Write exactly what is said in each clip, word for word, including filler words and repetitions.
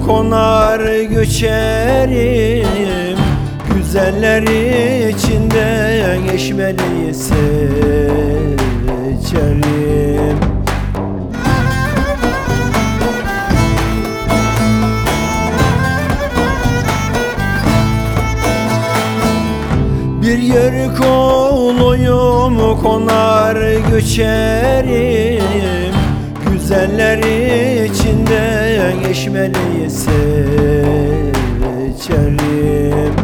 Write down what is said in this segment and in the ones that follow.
konar göçerim, güzeller içinde geçmeliyi seçerim. Bir yörük oğluyum, konar göçerim, güzeller içinde geçmeliyi seçerim.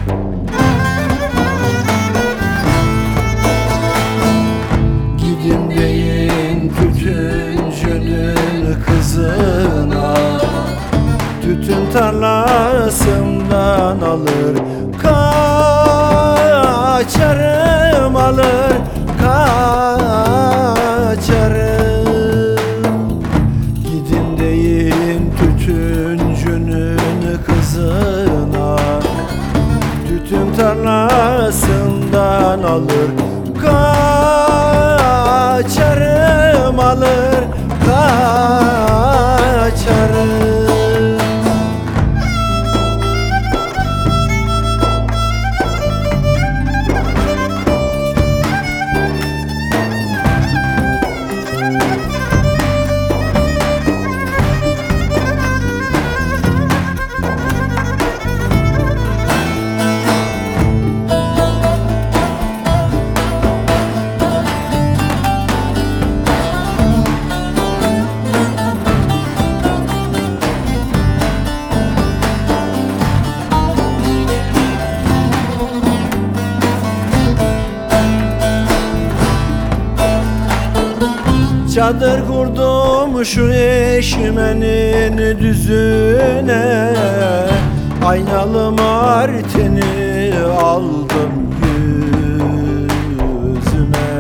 Gidin deyin tütüncünün kızına, tütün tarlasından alır kaçarım, alır kaçarım. Gidin deyin tütüncünün kızına, tütün tarlasından alır kaçarım, alır kaçarım. Çadır kurdum şu eşmenin düzüne, aynalı martini aldım yüzüme.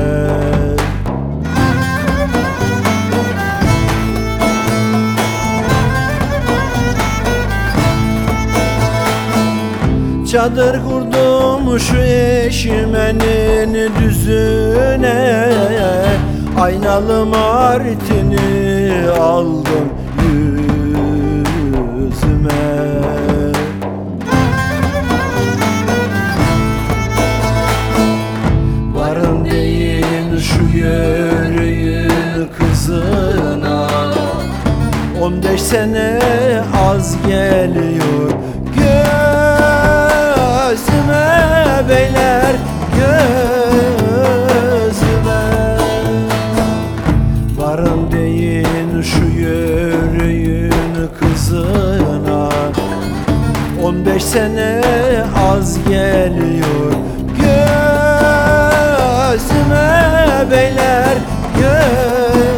Çadır kurdum şu eşmenin düzüne, aynalı martini aldım yüzüme. Varın deyin şu yörüğün kızına, on beş sene az geliyor gözüme beyler, gözüme. Varın deyin şu yörüğün kızına, on beş sene az geliyor gözüme beyler, gözüme.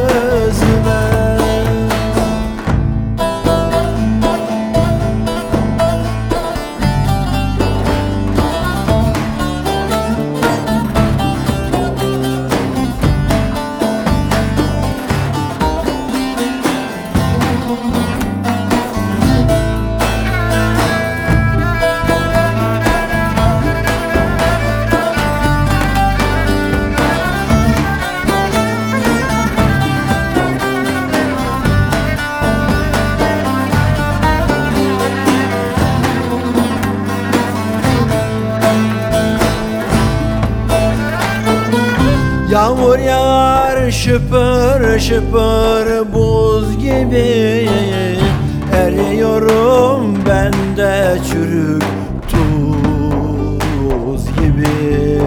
Yağmur yağar şıpır şıpır buz gibi, eriyorum ben de çürük tuz gibi.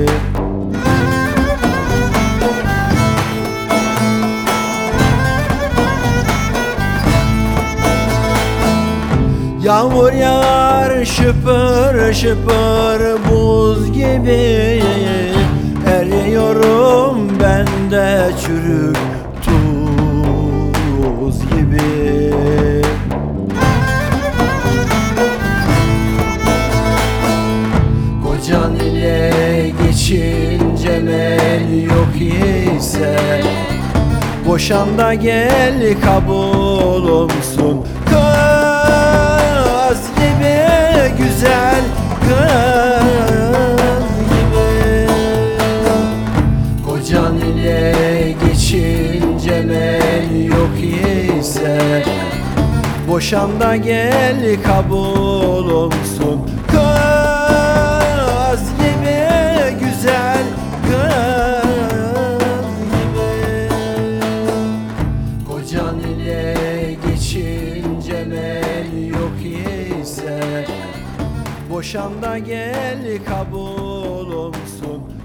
Yağmur yağar şıpır şıpır buz gibi, eriyorum ben de çürük tuz gibi. Kocan ile geçince mel yok ise, boşan da gel kabul olsun. Kız gibi güzel, kız gibi. Kocan ile geçince mel yok ise, Boşan da gel kabul olsun. Kız gibi güzel, kız gibi. Kocan ile geçince mel yok ise, boşan da gel kabul olsun.